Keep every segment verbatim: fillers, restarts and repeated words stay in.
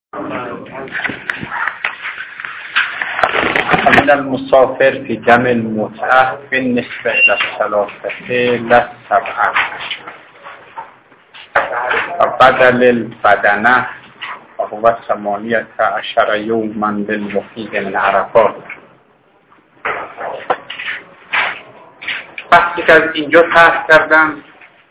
من المسافر في جمع المتعة بالنسبة إلى الثلاثة لا السبعة وبدل البدنة وهو ثمانية عشر يوما للمقيم من عرفات. وقتی که از اینجا بحث کردم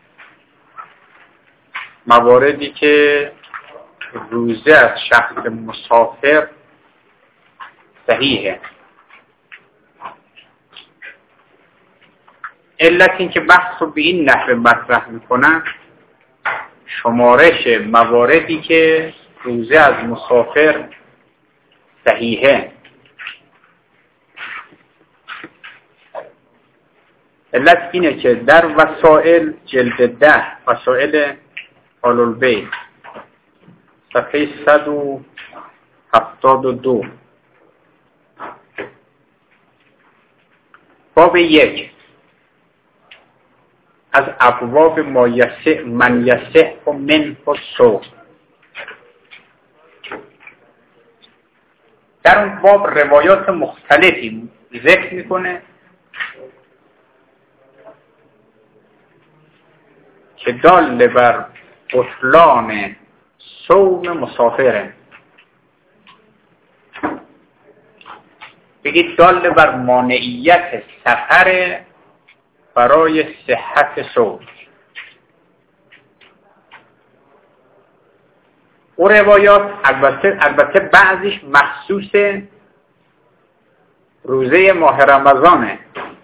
مواردی که روزه از شخص مسافر صحیحه. علت این که بحث رو به این نحوه مطرح میکنن شمارش مواردی که روزه از مسافر صحیحه. علت اینه که در وسائل جلد ده وسائل آل البیت صفحه صد و هفتاد و دو باب یک از ابواب ما یسع من یسع و من و سو. در اون باب روایات مختلفی ذکر میکنه که دال بر بطلان صوم مسافره. بگید دال بر مانعیت سفر برای صحت صوم. او روایات البته البته بعضیش مخصوص روزه ماه رمضانه،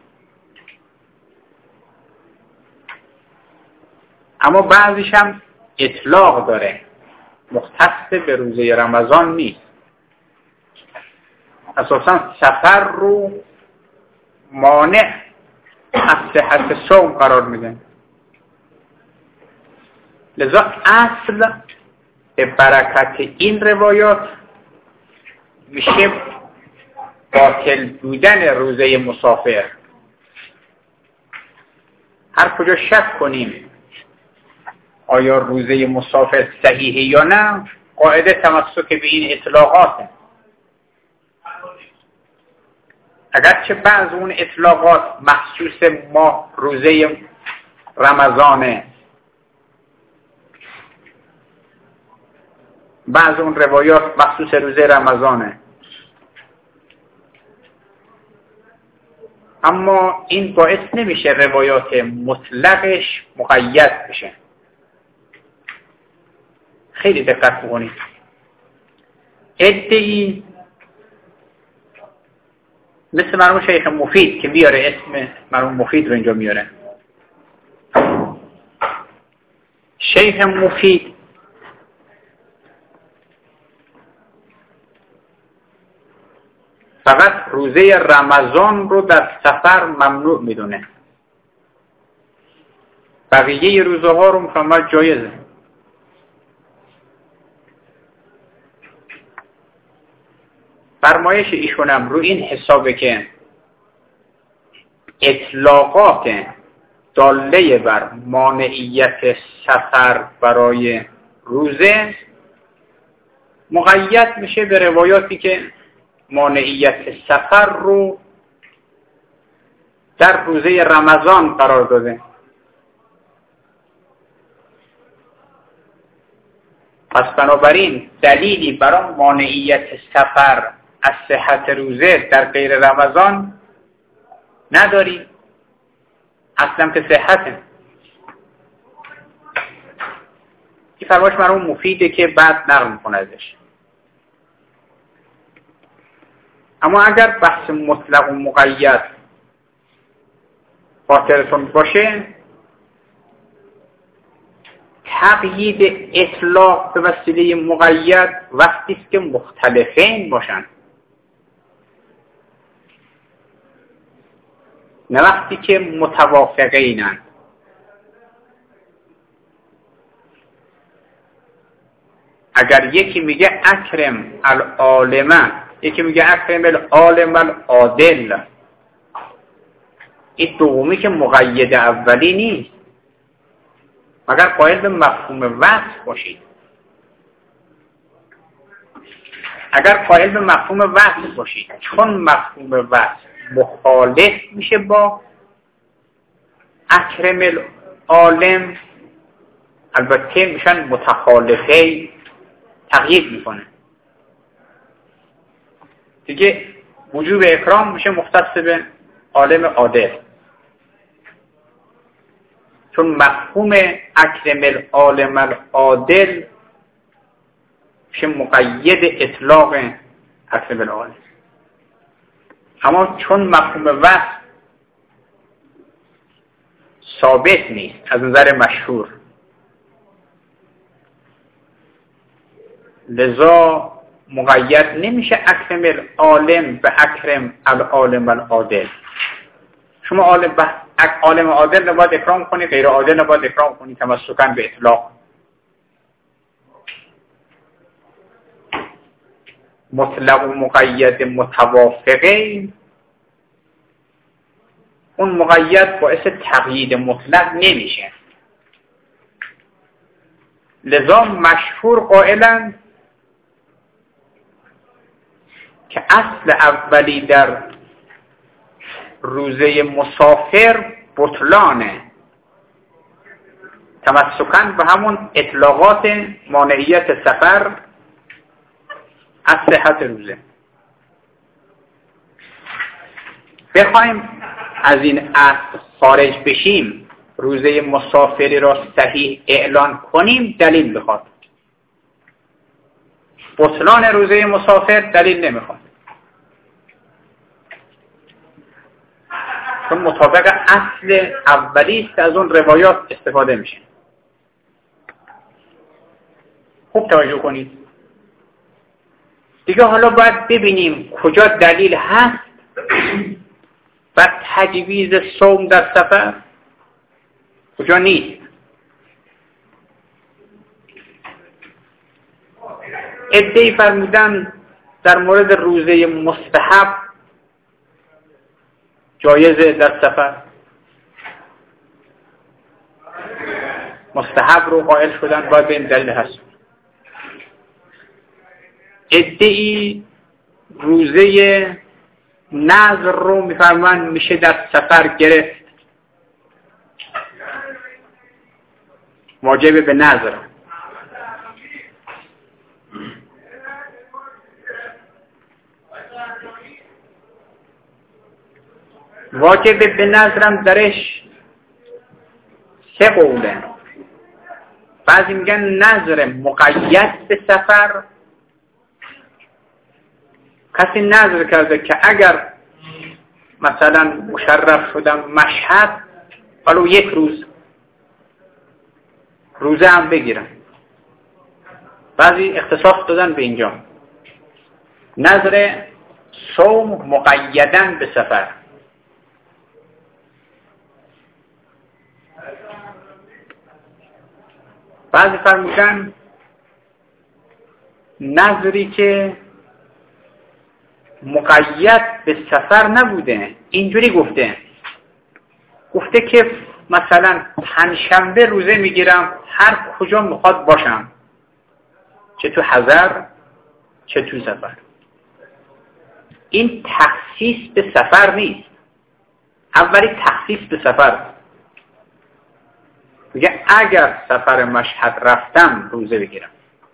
اما بعضیش هم اطلاق داره، مختص به روزه رمضان نیست. اساساً سفر رو مانع از صحت صوم قرار میدن. لذا اصل به برکت این روایات میشه باطل بودن روزه مسافر. هر کجا شک کنیم آیا روزه مسافر صحیحه یا نه، قاعده تمسک به این اطلاقاته. اگرچه بعض اون اطلاقات مخصوص ما روزه رمضانه، بعض اون روایات مخصوص روزه رمضانه، اما این باعث نمیشه روایات مطلقش مقید بشه. خیلی دقت بکنید. ادعی مثل مرحوم شیخ مفید که بیاره اسم مرحوم مفید رو اینجا میاره. شیخ مفید فقط روزه رمضان رو در سفر ممنوع میدونه، بقیه روزه ها رو مفهمت جایزه. فرمایش ایشونم رو این حسابه که اطلاقات داله بر مانعیت سفر برای روزه مقید میشه به روایاتی که مانعیت سفر رو در روزه رمضان قرار داده. پس بنابراین دلیلی برای مانعیت سفر از صحت روزه در غیر رمضان نداری، اصلا که صحته. این فرمایش مرحوم مفیده که بعد نقل میکنه ازش. اما اگر بحث مطلق و مقید خاطرتون باشه، تقیید اطلاق به وسیله مقید وقتی است که مختلفین باشن، نه وقتی که متوافقینن. اگر یکی میگه اکرم العالمه، یکی میگه اکرم العالم العادل، این دومی که مقید اولی نیست، مگر قائل به مفهوم وصف باشید. اگر قائل به مفهوم وصل باشید، چون مفهوم وصل مخالف میشه با اکرم العالم، البته میشن متخالفه، تغییر میکنه دیگه. وجوب اکرام میشه مختص به عالم عادل، چون مفهوم اکرم العالم العادل میشه مقید اطلاق اکرم العالم. اما چون مفهوم وصل ثابت نیست از نظر مشهور، لذا مقید نمیشه اکرم العالم به اکرم العالم العادل. شما عالم به عالم عادل نباید اکرام کنی، غیر عادل نباید اکرام کنی، تمسکاً به اطلاق. مطلق و مقید متوافقین، اون مقید باعث تقیید مطلق نمیشه. لذا مشهور قائلند که اصل اولی در روزه مسافر بطلانه، تمسکاً به همون اطلاقات مانعیت سفر از صحت روزه. بخوایم از این اصل خارج بشیم، روزه مسافری را صحیح اعلان کنیم، دلیل بخواد. بطلان روزه مسافر دلیل نمیخواد، چون مطابق اصل اولی است، از اون روایات استفاده میشه. خوب توجه کنید دیگه. حالا باید ببینیم کجا دلیل هست و تجویز صوم در سفر، کجا نیست. عده‌ای فرمودن در مورد روزه مستحب جایزه در سفر، مستحب رو قائل شدن، باید به این دلیل هست. عده‌ای روزه نذر رو میفرمان میشه در سفر گرفت، واجب به نذر. واجب به نذرم درش سه قوله. بعضی میگن نذر مقید به سفر، کسی نذر کرده که اگر مثلا مشرف شدم مشهد، حالا یک روز روزه هم بگیرم. بعضی اختصاص دادن به اینجا نذر صوم مقیدن به سفر. بعضی فرمودن نذری که مقید به سفر نبوده، اینجوری گفته گفته که مثلا پنجشنبه روزه میگیرم هر کجا میخواد باشم، چه تو حضر چه تو سفر. این تخصیص به سفر نیست، اولی تخصیص به سفر. میگه اگر سفر مشهد رفتم روزه بگیرم.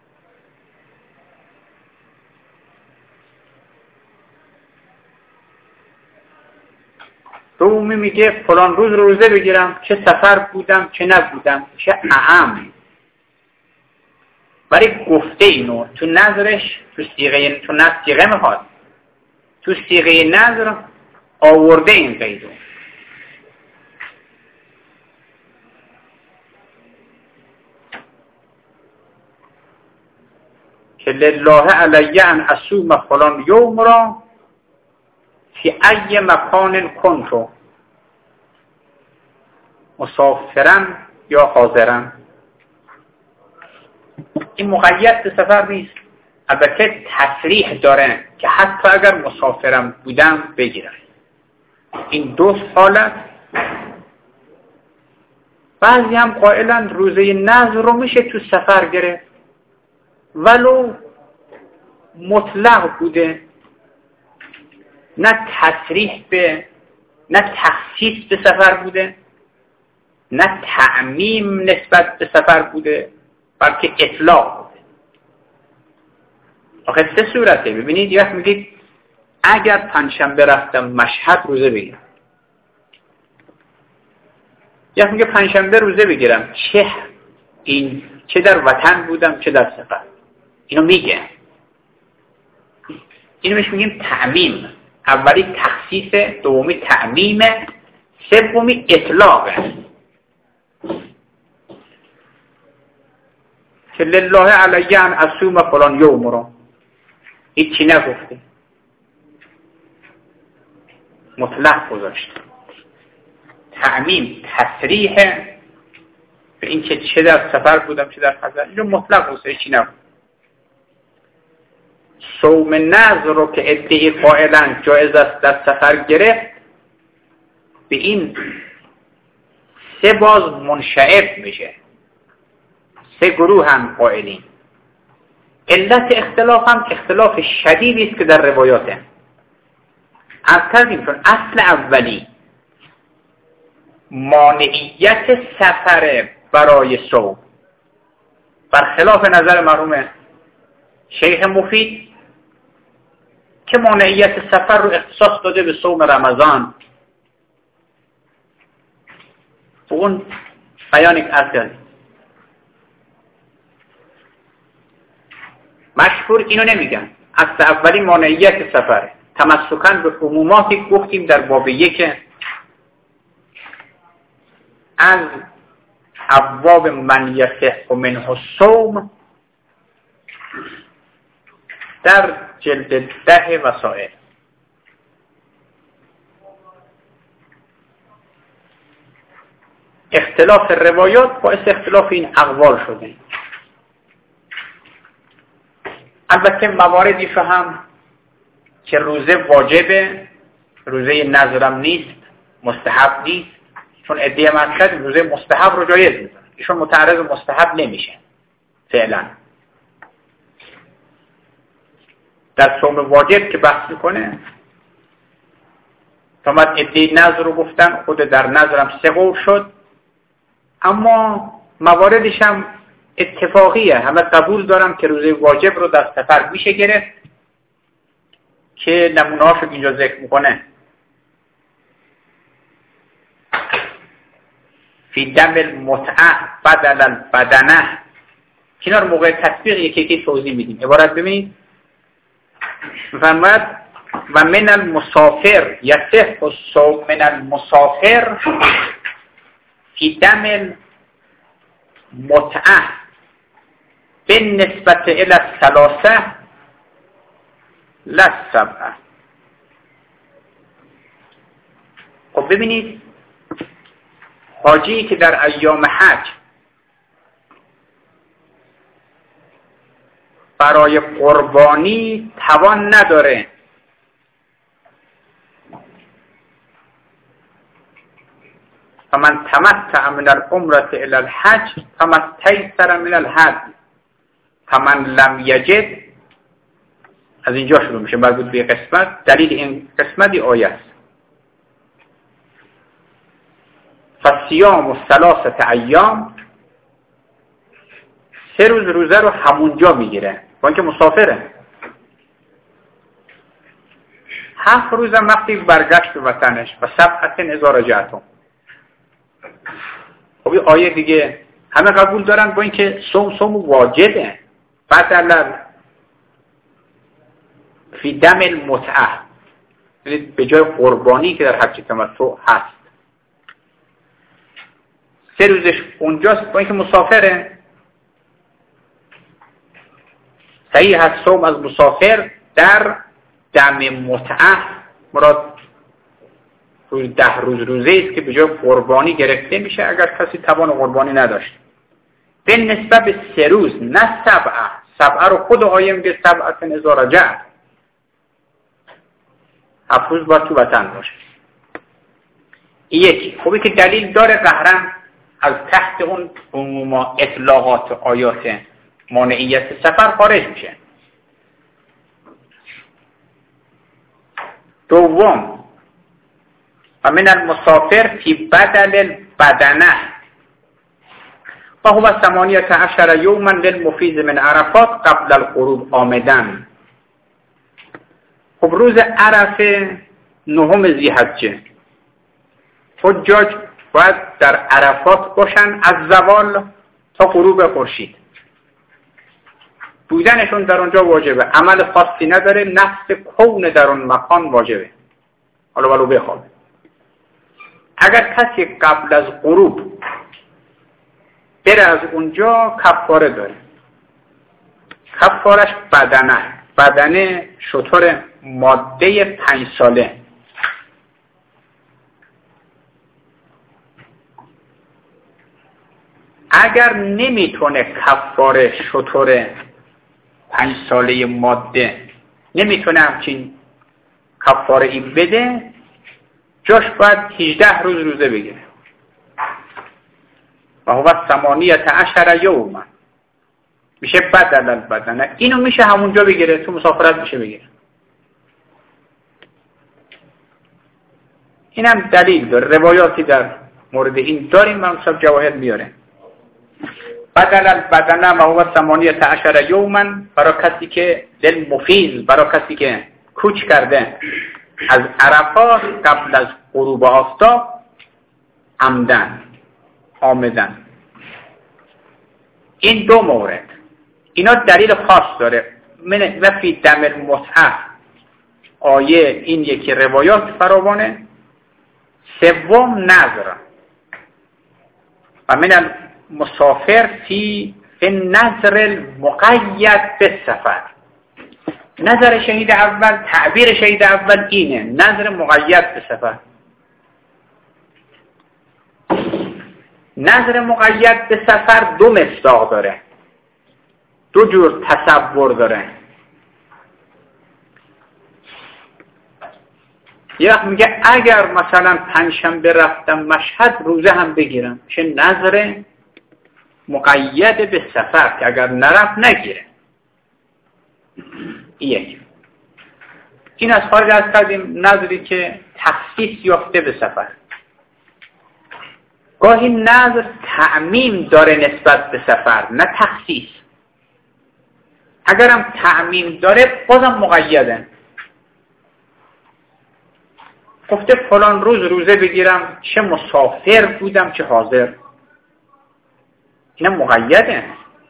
دومی میگه فلان روز روزه بگیرم، چه سفر بودم چه نبودم، چه اعم. ولی گفته اینو تو نظرش، تو صیغه، تو نظر صیغه میخواد، تو صیغه نظر آورده این قیدو. که لله علی ان اصوم فلان یوم را فی ای مکان کنتو مسافرن یا حاضرن. این مقید به سفر نیست، البته تصریح داره که حتی اگر مسافرم بودم بگیرم. این دو حالت. بعضی هم قائلن روزه نذر رو میشه تو سفر گرفت، ولو مطلق بوده، نه تصریح به، نه تخصیص به سفر بوده، نه تعمیم نسبت به سفر بوده، بلکه اطلاق بوده. آخه سه صورته. ببینید یه وقت میگید اگر پنجشنبه رفتم مشهد روزه بگیرم، یه وقت میگه پنجشنبه روزه بگیرم، چه این چه در وطن بودم چه در سفر، اینو میگه. اینو میش میگیم تعمیم. اولی تخصیص، دومی تعمیم، سومی اطلاقه که لله علی ان اصوم فلان یوم رو هیچی نگفته، مطلق گذاشته. تعمیم تصریح به این که چه در سفر بودم چه در حضر، اینو مطلق گذاشته، هیچی نگفته. صوم نذر رو که ادعی قائلن جایز است در سفر گرفت، به این سه باز منشعب میشه، سه گروه هم قائلین. علت اختلاف هم اختلاف شدیدی است که در روایاته. از کردیم چون اصل اولی مانعیت سفر برای صوم برخلاف نظر مرحوم شیخ مفید که مانعیت سفر رو اختصاص داده به صوم رمضان، اون بیان یک اصل مشهور اینو نمیگن. اصل اولی مانعیت سفره، تمسکاً به عموماتی گفتیم در باب یک از ابواب من یصح منه الصوم در جلد ده وسائل. اختلاف روایات باعث اختلاف این اقوال شده. البته مواردی فهم که روزه واجبه، روزه نذرم نیست، مستحب نیست، چون ادعای مقصد روزه مستحب رو جایز میدونه، ایشون متعرض مستحب نمیشه فعلا. در صوم واجب که بحث میکنه تا بعد ادعای نذر رو گفتن، خود در نذرم سه قول شد، اما مواردش هم اتفاقیه. همه قبول دارم که روزه واجب رو در سفر میشه گرفت که نمونه‌هاشو اینجا ذکر میکنه. فی دم المتعه بدل البدنه، اینا رو موقع تطبیق یکی یکی توضیح میدیم. عبارت ببینید، فرماید و من المسافر یصح الصوم من المسافر فی دم المتعه بالنسبة الى الثلاثه لا السبعه. خب ببینید، حاجی که در ایام حج برای قربانی توان نداره، فمن تمتع من العمرة الى الحج فما استيسر من الهدی فمن لم یجد. از اینجا شروع میشه مربوط به قسمت. دلیل این قسمتی آیه است. فصیام ثلاثه ایام، سه روز روزه رو همونجا میگیره با اینکه مسافره. هفت روز هم وقتی برگشت به وطنش و سبعت اذا رجعتم. خب این آیه دیگه همه قبول دارن با اینکه صوم صوم واجبه، بدل فی دم المتعه، یعنی به جای قربانی که در حج تمتع هست، سه روزش اونجاست با اینکه مسافره. صحیح هست صوم از مسافر در دم متعه مراد روز ده روز روزه است که به جای قربانی گرفته میشه اگر کسی توان قربانی نداشت. به نسبت به سه روز، نه سبعه. سبعه رو خود آیه میگه سبعت اذا رجعت، هفت روز باید تو وطن باشه. یکی خوبی که دلیل داره قهرن از تحت اون عموما اطلاقات آیات مانعیت سفر خارج میشه. دوم و من المسافر فی بدل البدنه و هو ثمانیة عشر یوما للمفیض من عرفات قبل الغروب آمدن. خب روز عرفه نهم ذی‌حجه، حجاج باید در عرفات باشن از زوال تا غروب خورشید. بودنشون در اونجا واجبه، عمل خاصی نداره، نفس کون در اون مکان واجبه، حالا ولو بخوابه. اگر کسی قبل از غروب بره از اونجا کفاره داره. کفارش بدنه، بدنه شتر ماده پنج ساله. اگر نمیتونه کفاره شتر پنج ساله ماده نمیتونه همچین کفاره ای بده، جاش باید هجده روز روزه بگیره. و هو ثمانیة عشر یوما میشه بدل البدنه. اینو میشه همونجا بگیره، تو مسافرت میشه بگیره. اینم دلیل داره، روایاتی در مورد این داریم، من صاحب جواهر میاره. بدل البدنه و هو ثمانیة عشر یوما برای کسی که دل مفیض، برای کسی که کوچ کرده از عرفات قبل از غروب آفتاب عمدن آمدن. این دو مورد اینا دلیل خاص داره. من و فی دم المصحف آیه این یکی روایات فراوانه. سوم نظر و من المسافر فی النظر المقید بالسفر. نظر شهید اول، تعبیر شهید اول اینه، نظر مقید بالسفر. نظر مقید به سفر دو مصداق داره، دو جور تصور داره. یه وقت میگه اگر مثلا پنجشنبه رفتم مشهد روزه هم بگیرم، چه نظر مقید به سفر که اگر نرفت نگیره. یک این از خارج از کردیم نظری که تخصیص یافته به سفر. گاهی نظر تعمیم داره نسبت به سفر، نه تخصیص. اگرم تعمیم داره بازم مقیده. گفته فلان روز روزه بگیرم، چه مسافر بودم چه حاضر. اینم مقیده،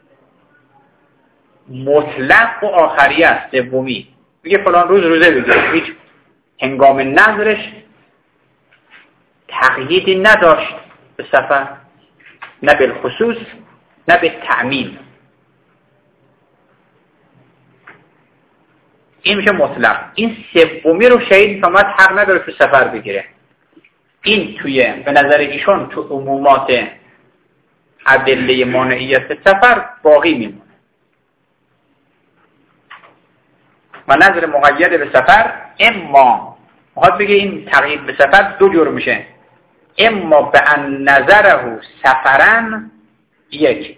مطلق و آخری است. دومی میگه فلان روز روزه بگیرم، هیچ هنگام نظرش تقییدی نداشت به سفر، نه بالخصوص نه به تعمیم. این میشه مطلق. این سومی رو شهید فهمت حق نداره تو سفر بگیره. این توی به نظر ایشون تو عمومات ادله مانعیت سفر باقی میمونه. و نظر مقید به سفر اما میخواد بگه این تقیید به سفر دو جور میشه. اما به ان نظره سفرن، یک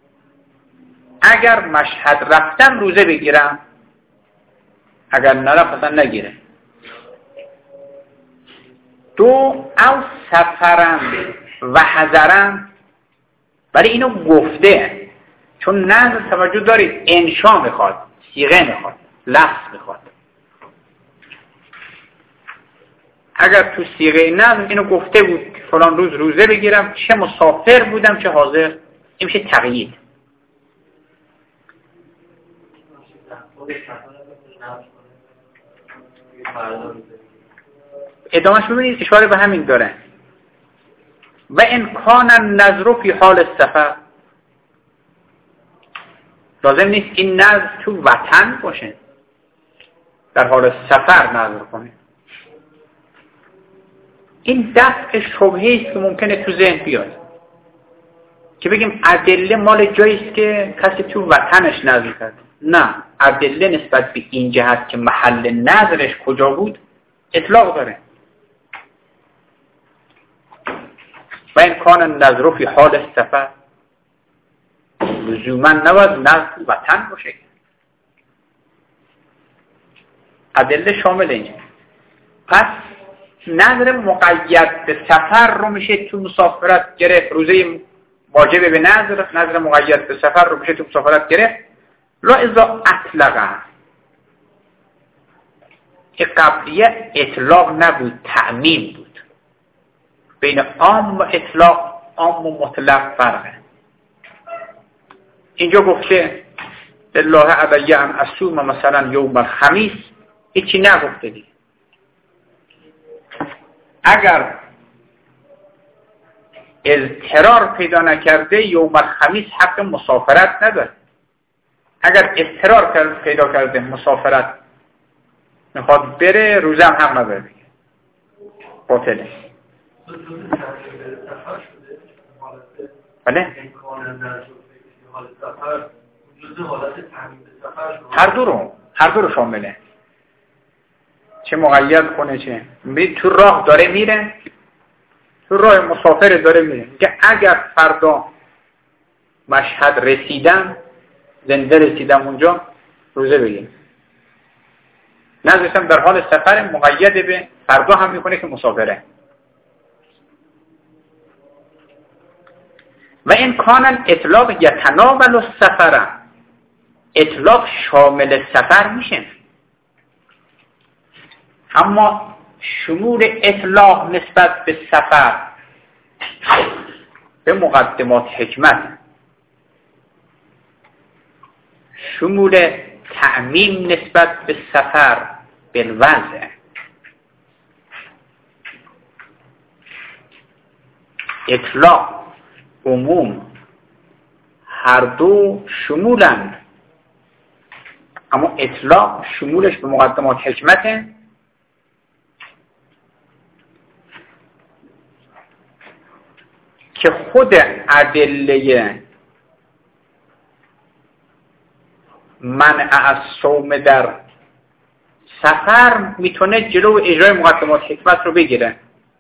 اگر مشهد رفتم روزه بگیرم، اگر نرفت اصلا نگیره. دو او سفرن و حضرن، ولی اینو گفته چون نظر توجه دارید انشا میخواد، صیغه میخواد، لفظ میخواد. اگر تو صیغه نظر اینو گفته بود که فلان روز روزه بگیرم، چه مسافر بودم چه حاضر، این میشه تقیید. ادامهش ببینید اشاره به همین داره. و امکان النظر فی حال السفر، لازم نیست این نظر تو وطن باشه، در حال سفر نظر کنه. این دفع شبهه است که ممکنه تو ذهن بیاد که بگیم ادله مال جایی است که کسی تو وطنش نظر کرد. نه، ادله نسبت به این جهت که محل نظرش کجا بود اطلاق داره. و این کان النظر فی حال السفر، لزوما نباید نظر وطن باشه. ادله شامل اینه. پس نظر مقید به سفر رو میشه تو مسافرت گرفت. روزه واجب به نظر، نظر مقید به سفر رو میشه تو مسافرت گرفت. لا اذا اطلقه، که قبلیه اطلاق نبود، تعمیم بود. بین عام و اطلاق، عام و مطلق فرقه. اینجا گفته الله علیه ان اصوم مثلا یوم الخمیس، هیچی نگفته دیگه. اگر اضطرار پیدا نکرده یوم الخمیس حق مسافرت نداره. اگر اضطرار پیدا کرده مسافرت میخواد بره، روزه هم حق نداره بگه، باطله. بله؟ هر دو رو هر دو رو شامله، چه مقید کنه چه می تو راه داره میره، تو راه مسافر داره میره، که اگر فردا مشهد رسیدم، زنده رسیدم اونجا، روزه بگیر. نظرشم در حال سفر مقید به فردا هم میکنه که مسافره. و این کان اطلاق یتناول السفر، اطلاق شامل سفر میشه، اما شمول اطلاق نسبت به سفر به مقدمات حکمت، شمول تعمیم نسبت به سفر بالوضع. اطلاق، عموم، هر دو شمولند، اما اطلاق شمولش به مقدمات حکمته، که خود ادله منع از صوم در سفر میتونه جلو اجرای مقدمات حکمت رو بگیره.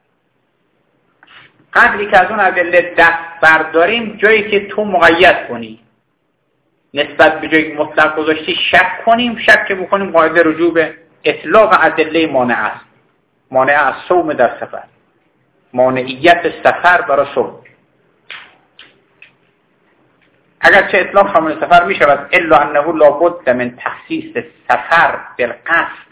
قدری که از اون ادله دست برداریم، جایی که تو مقید کنی نسبت به جایی که مطلق گذاشتی شک کنیم، شک بکنیم قاعده رجوع به اطلاق ادله مانع است، مانع از صوم در سفر، مانعیت سفر برای صوم. اگرچه اطلاق شامل سفر می شود، الا انه لابد من تخصیص سفر بالقصد،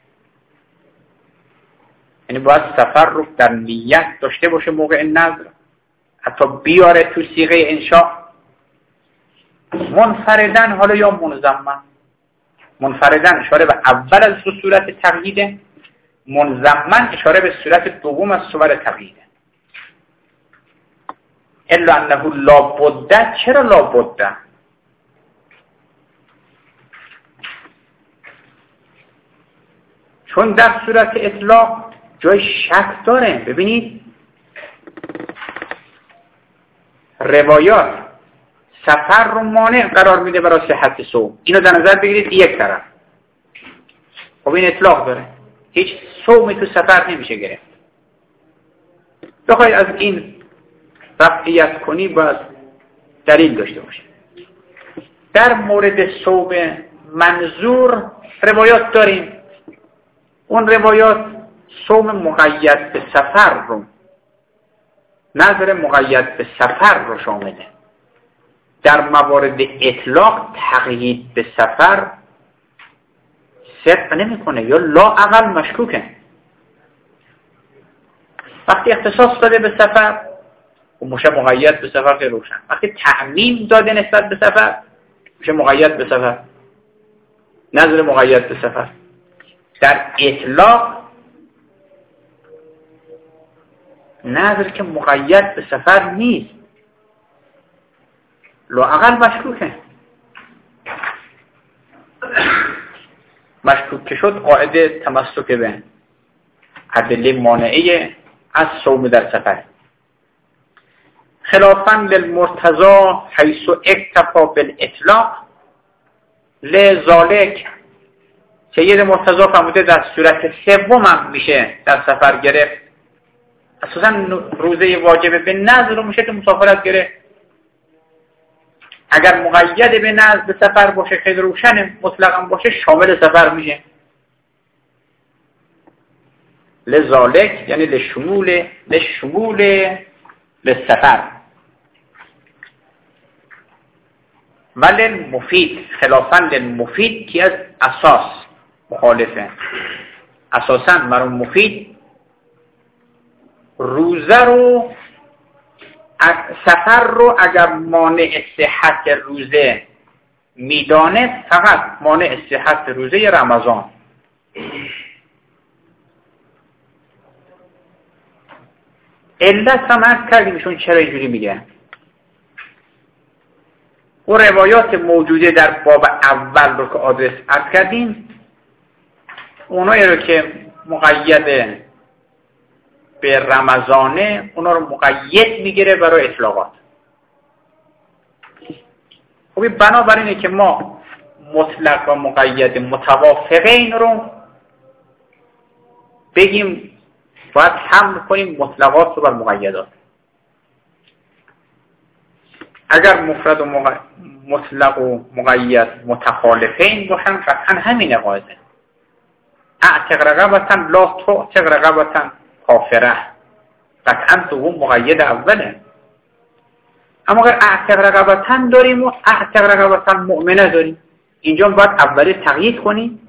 یعنی باید سفر رو در نیت داشته باشه موقع نظر، حتی بیاره تو صیغه انشاء منفردن، حالا یا منضمن. منفردن اشاره به اول از صورت تقییده، منضمن اشاره به صورت دوم از صور تقییده. الا انه لابد، چرا لابد؟ چون در صورت اطلاق جای شک داره. ببینید روایات سفر رو مانع قرار میده برای صحت صوم، اینو در نظر بگیرید یک طرف. خب این اطلاق داره، هیچ صومی تو سفر نمیشه گرفت. بخوای از این رفعیت کنی باید دلیل داشته باشه. در مورد صوم منظور روایات داریم، اون روایات صوم مقید به سفر رو، نظر مقید به سفر رو شامله. در موارد اطلاق تقیید به سفر صدق نمیکنه یا لا اقل مشکوکه. وقتی اختصاص داده به سفر و میشه مقید به سفر که روشن. وقتی تعمیم داده نسبت به سفر میشه مقید به سفر، نظر مقید به سفر. در اطلاق نظر که مقید به سفر نیست، لااقل مشکوکه. مشکوک که شد قاعده تمسک به ادله مانعه از صوم در سفر. خلافاً للمرتضی حیث اکتفا بالاطلاق لذالک، سید مرتضی فرموده در صورت سوم هم میشه در سفر گرفت. اساساً روزه واجب به نظر رو میشه تو مسافرت گرفت. اگر مقید به نظر به سفر باشه خیلی روشن مطلقاً باشه شامل سفر میشه. لذالک یعنی لشمول لشمول للسفر ولی مفید خلافاً للمفید که از اساس مخالفه. اساساً مرون مفید روزه رو سفر رو اگر مانع صحت روزه میدانه فقط مانع صحت روزه رمضان. علت هم عرض کردیمشون چرا اینجوری میگه. اون روایات موجوده در باب اول رو که آدرس عرض کردیم اونایی رو که مقید به رمضانه اونا رو مقید میگیره برای اطلاقات. خب بنابراینه که ما مطلق و مقید متوافقین رو بگیم باید حمل کنیم مطلقات رو بر مقیدات. اگر مفرد و مق... مطلق و مقید متخالفین باشن قطعا همینه قاعده. اعتق رقبتاً لا تعتق رقبتاً کافره، قطعا دوم مقید اوله. اما اگر اعتق رقبتاً داریم و اعتق رقبتاً مؤمنه داریم اینجا باید اولی تقیید کنیم.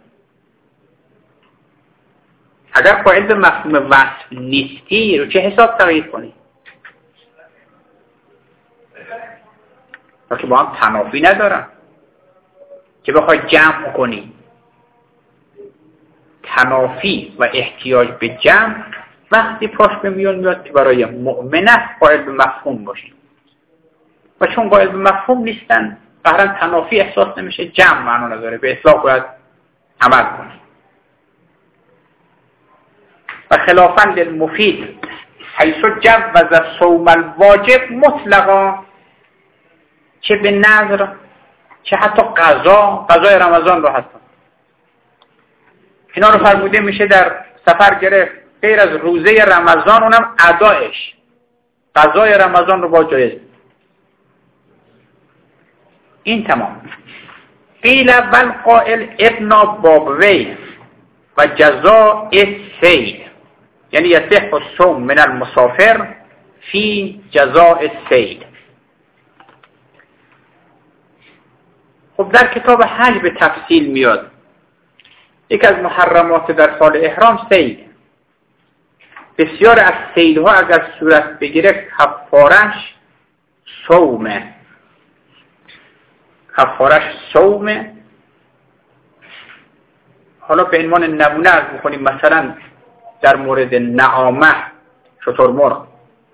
اگر قائل به مفهوم وصف نیستی رو چه حساب تقیید کنیم؟ که با هم تنافی ندارن که بخوای جمع کنی. تنافی و احتیاج به جمع وقتی پاش به میون میاد که برای مؤمنه قائل به مفهوم باشیم و چون قائل به مفهوم نیستن قهرن تنافی احساس نمیشه، جمع معنا نداره، به اطلاق باید عمل کنیم. و خلافاً للمفید حیث جوز صوم الواجب مطلقا، چه به نظر چه حتی قضا قضای رمضان رو هستن. اینا رو فرموده میشه در سفر گرفت غیر از روزه رمضان اونم ادایش قضای رمضان رو با جایز. این تمام. قیل بل قائل ابن بابوی و جزاء السید یعنی یصح الصوم من المسافر فی جزاء السید. خب در کتاب حج به تفصیل میاد یکی از محرمات در سال احرام سید. بسیار از سیدها اگر صورت بگیره کفارش صومه. کفارش صومه. حالا به عنوان نمونه از بکنیم مثلا در مورد نعامه شترمرغ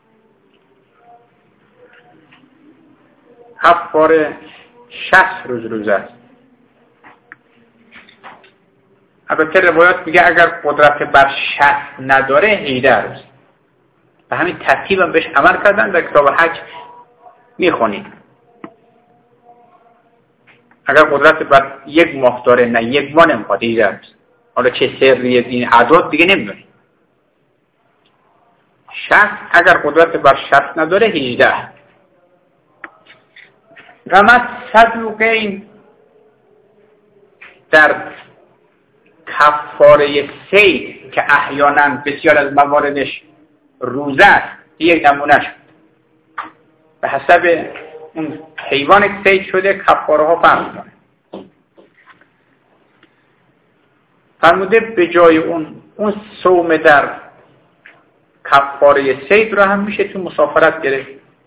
کفاره شصت روز روزه است. البته روایات میگه اگر قدرت بر شصت نداره هجده روز. و همین ترتیب هم بهش عمل کردن در کتاب حج میخونید. اگر قدرت بر یک ماه داره نه یک ماه نمیخواد هجده روز. حالا چه سری این اعداد دیگه نمیدونید. شصت اگر قدرت بر شصت نداره هجده. رمت صدوقین در کفاره سید که احیانا بسیار از مواردش روزه است یک نمونهش به حسب اون حیوان سید شده کفاره ها فرق داره. فرموده به جای اون اون صوم در کفاره سید رو هم میشه تو مسافرت گرفت.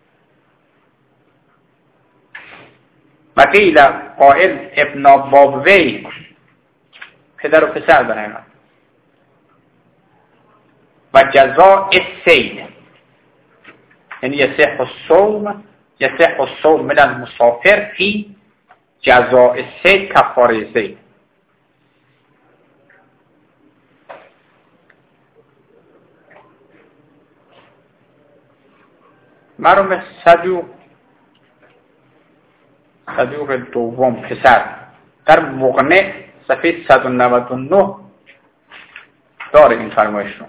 و قیل قائل ابن بابوی پدر و پسر دارن و جزاء السید یعنی یصح الصوم یصح الصوم من المسافر فی جزاء السید کفاره سید. مرحوم صدوق صدوق دوم پسر در مغنی صفحه صد و نود و نه داره این فرمایش رو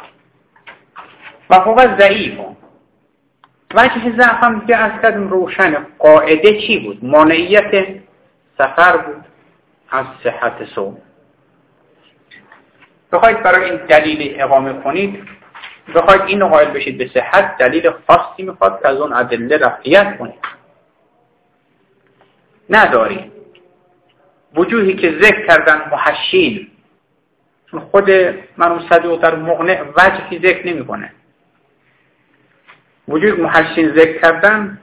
و هو ضعیف. وجه ضعف هم که از کردیم روشن. قاعده چی بود؟ مانعیت سفر بود از صحت صوم. بخواید برای این دلیل اقامه کنید، بخواید اینو قائل بشید به صحت، دلیل خاصی میخواد که از اون ادله رفعیت کنید. نداری. وجوهی که ذکر کردن محشین، چون خود مرحوم صدوق در مقنع وجهی ذکر نمی کنه. وجوه محشین ذکر کردن،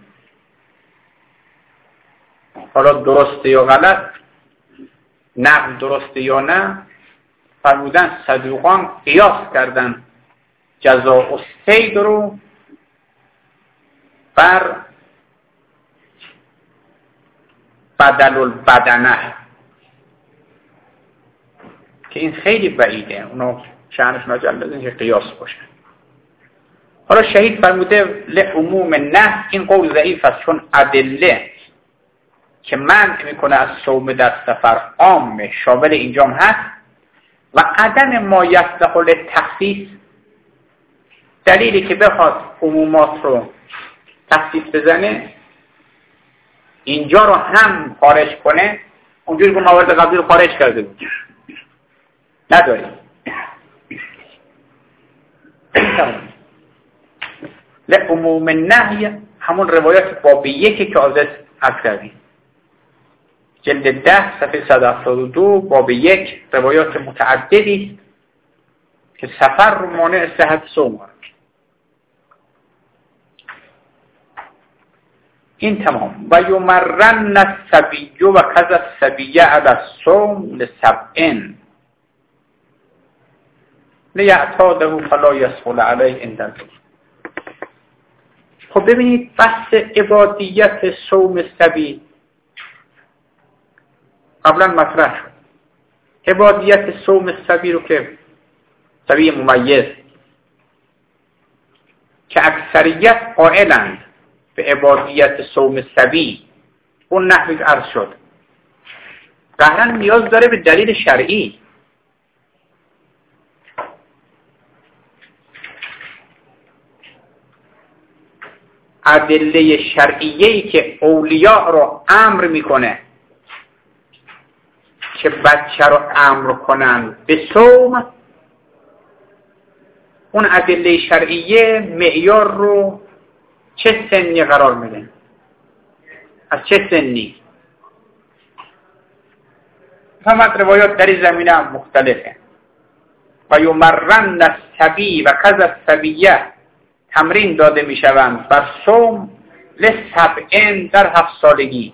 حالا درسته یا غلط، نقل درسته یا نه، فرمودن صدوقان قیاس کردن جزاء الصید رو بر بدل البدنه، که این خیلی بعیده، اونو شأنش مجلد که قیاس باشه. حالا شهید فرموده لعموم نه، این قول ضعیف است، چون ادله که منع میکنه از صوم در سفر عام شامل اینجام هست و عدم ما یصلح للتخصیص، دلیلی که بخواد عمومات رو تخصیص بزنه اینجا رو هم خارج کنه، اونجوری که موارد قبلی رو خارج کرده بود نداریم. لعموم نهی همون روایات باب یکی که آزاد از کردیم، جلد ده صفحه صد و هفتاد و دو باب یک، روایات متعددی که سفر رو مانع صحت صوم کنه. این تمام. و یمرن الصبی و کذا الصبیه علی الصوم لسبعین لیعتاده فلا یسهل علیه عند الظهر. خب ببینید بحث عبادیت صوم صبی قبلا مطرح شد. عبادیت صوم صبی رو که صبی ممیز که اکثریت قائلند به عبادیت صوم صبی، اون نحوی عرض شد، قهرن نیاز داره به دلیل شرعی. ادله شرعیه‌ای که اولیاء رو امر میکنه که بچه رو امر کنن به صوم، اون ادله شرعیه معیار رو چه سنی قرار میده؟ از چه سنی؟ فهمت روایات در این زمینه هم مختلفه. و یمرن الصبی و کذا الصبیه، تمرین داده میشوند بر صوم لسبعین، در هفت سالگی.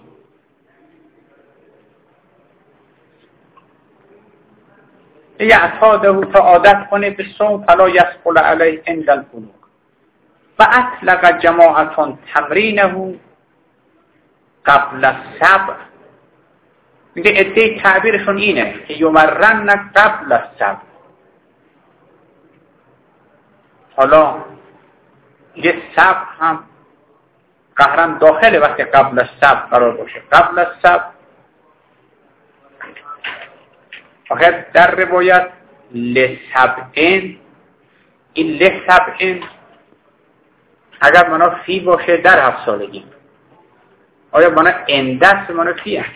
یعتاده تا عادت کنه به صوم فلا یسهل علیه عند البلوغ. و اطلق جماعتون تمرینه قبل السبع، میگه ادعای تعبیرشون اینه که یمرن قبل السبع. حالا یه سبع هم قهرن داخله وقتی قبل السبع قرار باشه. قبل السبع آخر در روایت لسبعین، این لسبعین اگر منا فی باشه در هفت سالگی، آیا منا اندست منا فی هست؟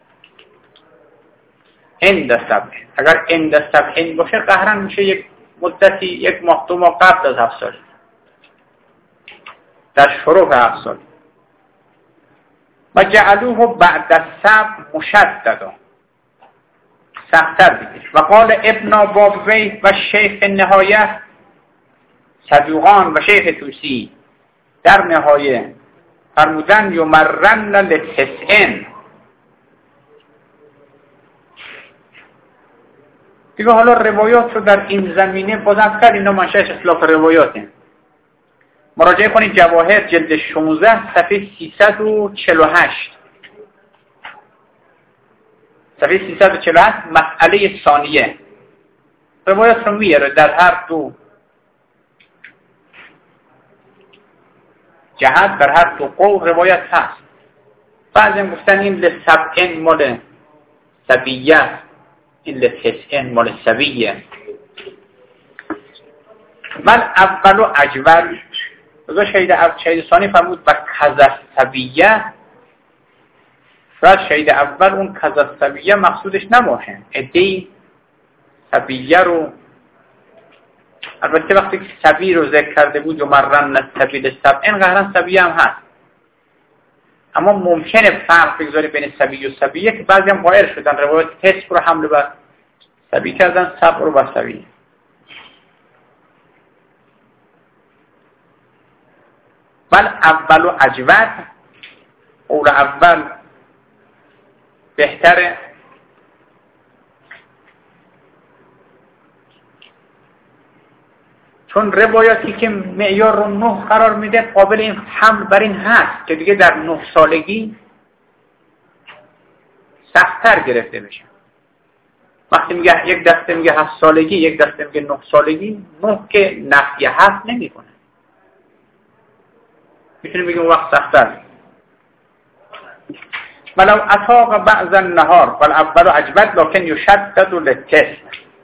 اندستبعین. اگر اندستبعین باشه قهرن میشه یک مدتی، یک ماه دو ماه قبل از هفت سالگی، در شروع هفت سالگی. و جعلوه بعد السبع مشددا، سخت‌تر بگیر. و قال ابن بابوی و شیخ نهایه، صدوقان و شیخ توسی در نهایه فرمودن یمرن لتسعین. دیگه حالا روایات رو در این زمینه بازم کرد، اینا منشأش اختلاف روایاته. مراجعه کنید جواهر جلد شانزده صفحه سیصد و چهل و هشت. صفحه سیصد و چهل و هشت مسئله ثانیه. روایات رو میاره در هر دو جهت، در هر دو قول روایت هست. بعضی هم گفتن این لسبعین مال صبیه، این لتسعین مال صبیه. من اول و اجول بذار شهید اول شهید ثانی فرمود و کذا صبیه، شاید شهید اول اون کذا صبیه مقصودش نباشه، ادعی صبیه رو البته وقتی که سبی رو ذکر کرده بود و مرن السبیل سبع، این قهرن سبی هم هست، اما ممکنه فرق بگذاری بین سبی و سبیه که بعضی هم قائل شدن روایت تسب رو حمل بر سبی کردن، سبع رو بر سبی. بل اول و اجود، قول اول بهتره، چون روایاتی که معیار رو نه قرار میده قابل این حمل بر این هست که دیگه در نه سالگی سخت‌تر گرفته بشه. وقتی میگه یک دسته میگه هفت سالگی، یک دسته میگه نه سالگی، نه که نفی هفت نمیکنه، میتونیم بگیم وقت سخت‌تر. ولو اتاق بعض النهار والاول اجود لكن يشدد للتسع.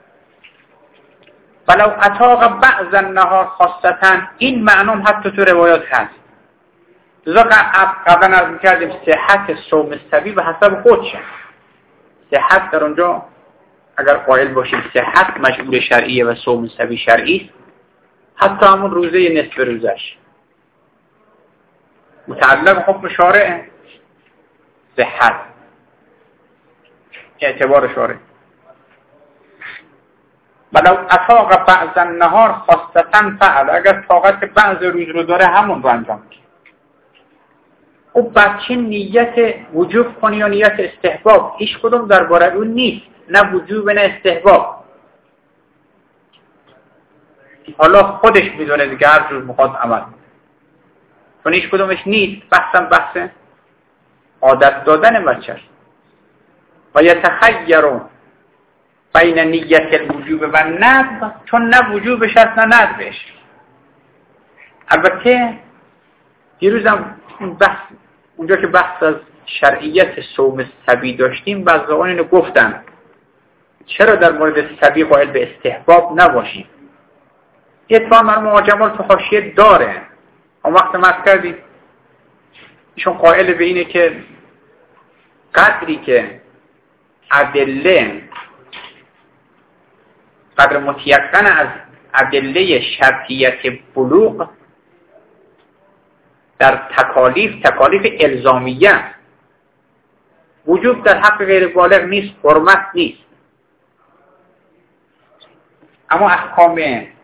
ولو اتاق بعض النهار خاصتا، این معنام حتی تو روایات هست. لذا قبلا عرض می‌کردیم صحت صوم سبی به حسب خودشه. صحت در اونجا اگر قائل باشیم صحت مشمول شرعیه و صوم سبی شرعی، حتی همون روزه نصف روزش متعلق حکم شارع صحت اعتبار شارع. ولو اتاق بعض النهار خاصتا فعل، اگر طاقت بعض روز رو داره همون رو انجام میده. او بچه نیت وجوب کنی یا نیت استحباب، هیچ کدوم درباره اون نیست، نه وجوب نه استحباب. حالا خودش میدونه دیگه هر جور میخواد عمل، چون هیچ کدومش نیست. بحثم بحث عادت دادن بچه و یتخیرون بین نیت الوجوب و ندب، چون نه وجوبش هست نه ندبش. البته دیروزم اون بحث اونجا که بحث از شرعیت صوم سبی داشتیم بعضی‌ها اینو گفتن چرا در مورد سبی قائل به استحباب نباشیم. اتفاقا مرموم جمال تو حاشیه داره، اون وقت مطرح کردید ایشون قائل به اینه که قدری که ادله قدر متیقن از ادله شرطیت بلوغ در تکالیف تکالیف الزامیه، وجوب در حق غیر بالغ نیست، حرمت نیست. اما احکام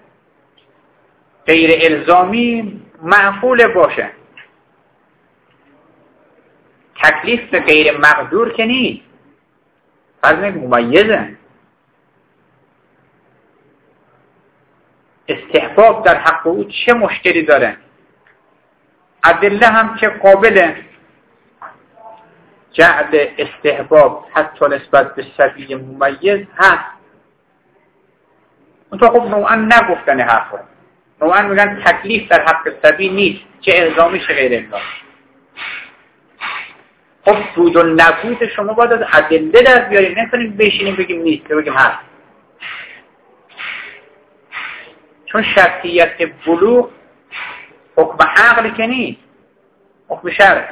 غیر الزامی معقول باشه، تکلیف به غیر مقدور که نیست، فرض ممیزه. استحباب در حق او چه مشکلی داره؟ ادله هم که قابل جعل استحباب حتی نسبت به سبی ممیز هست. اون تو خب نوعا نگفتن حرف رو، نوعا میگن تکلیف در حق سبی نیست، چه الزامی چه غیر الزامی. خب بود و نبود شما باید از ادله در بیاریم، نکنیم بشینیم بگیم نیست بگیم هست. چون شرطیت بلوغ حکم عقل که نیست، حکم شرع.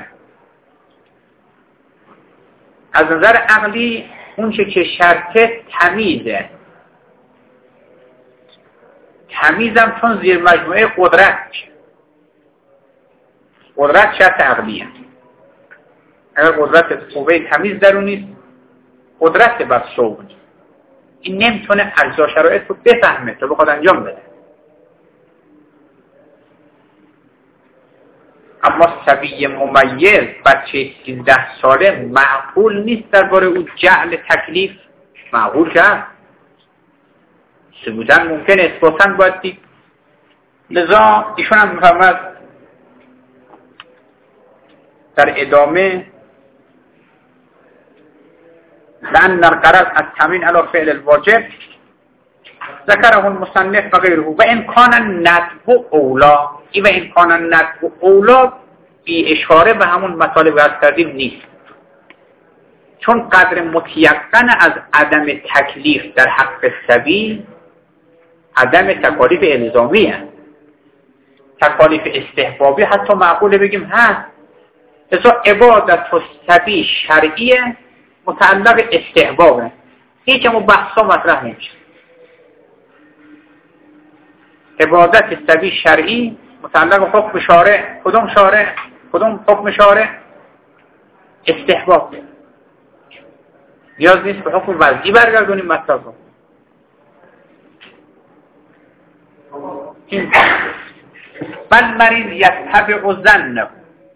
از نظر عقلی اون چه که شرطه تمیزه، تمیزم چون زیر مجموعه قدرت میشه. قدرت شرط عقلیه. اگر قدرت قوه تمیز در اون نیست، قدرت بر صوت این نمیتونه اجزا شرایط رو بفهمه تا بخواد انجام بده. اما سبی ممیز بچه سیزده ساله معقول نیست درباره او جعل تکلیف معقول کرد. ثبوتاً ممکنه، اثباتاً باید دید. لذا ایشون هم میفرماید در ادامه لأن الغرض التمرين على فعل الواجب ذكره المصنف وغيره و امکان الندب اولا. این و امکان الندب اولا بی اشاره به همون مطالب که کردیم نیست، چون قدر متیقن از عدم تکلیف در حق سبیل عدم تکالیف الزامیه. تکالیف استحبابی حتی معقوله بگیم هست. لذا عبادت و سبیل شرعیه متعلق استحبابه، هیچ همون بحثا مطرح نمیشه. عبادت سبیل شرعی متعلق حکم شارع. کدوم شارع؟ کدوم حکم شارع؟ استحباب. نیاز نیست به حکم وضعی برگردونیم مطلب رو. بل مریض یتبع ظنه.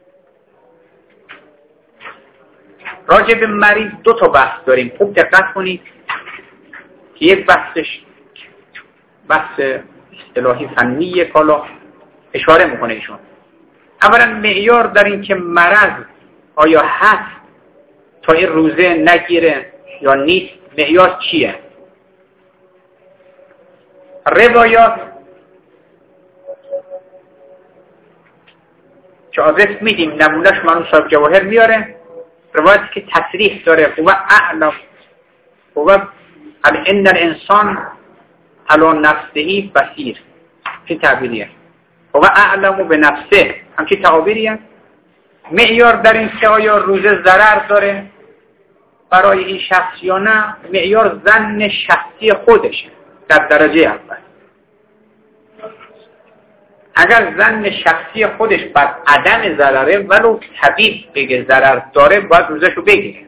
راجع به مریض دو تا بحث داریم، خوب دقت کنید که یک بحثش بحث اصطلاحی فنی کالا اشاره میکنه ایشون. اولا معیار در این که مرض آیا هست تا این روزه نگیره یا نیست، معیار چیه؟ روایات که آدرس میدیم، نمونهش مرحوم صاحب جواهر میاره، روایتی که تصریح داره هو اعلم هو ان الانسان علی نفسه بصیر، این تعبیریه. هو اعلم به نفسه، همچین تعبیریه. معیار در این که آیا روزه ضرر داره برای این شخص یا نه، معیار ظن شخصی خودشه در درجه اول. اگر ظن شخصی خودش بر عدم ضرره، ولو طبیب بگه ضرر داره، باید روزشو بگیره.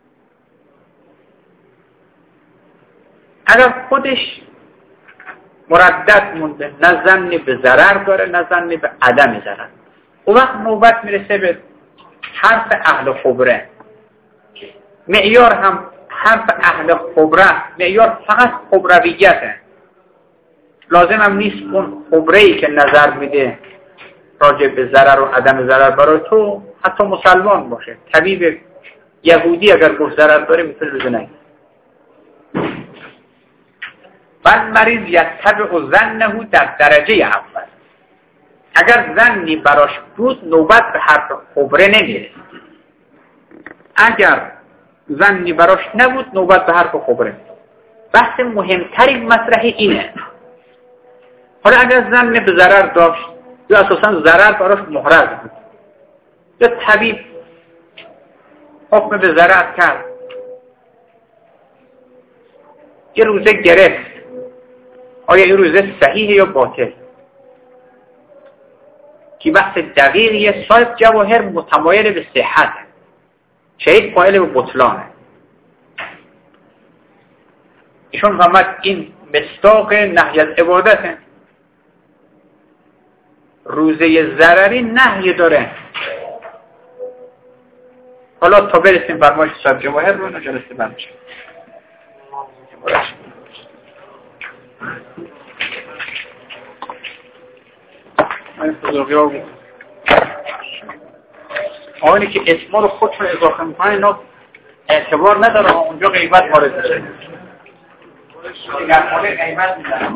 اگر خودش مردد مونده، نه ظن به ضرر داره نه ظن به عدم ضرر، اون وقت نوبت میرسه به حرف اهل خبره. معیار هم حرف اهل خبره، معیار فقط خبرویته. لازم هم نیست اون خبره‌ای که نظر میده راجع به ضرر و عدم ضرر برای تو حتی مسلمان باشه. طبیب یهودی اگر گفت ضرر داره میتونه روزه نگیره. بل مریض یتبع ظنه در درجه اول. اگر ظنی براش بود نوبت به حرف خبره نمیره. اگر ظنی براش نبود نوبت به حرف خبره. بحث مهمتری مطرح اینه. حالا اگر ظن به ضرر داشت یا اساسا ضرر براش محرز بود یا طبیب حکم به ضرر کرد، یه روزه گرفت، آیا این روزه صحیحه یا باطل؟ که بحث دقیقیه. صاحب جواهر متمایل به صحت، شهید قائل به بطلانه. ایشون فرمود این مصداق نهی از عبادته. روزه ضرری نهی داره. حالا تا برسیم فرمایش صاحب جواهر رو نه جلسه بند میشه. من بزرگی ها بود آنی که اسما رو خودشون اضافه میکنن اینا اعتبار نداره، اونجا غیبت وارد میشه. در مورد غیبت میزنم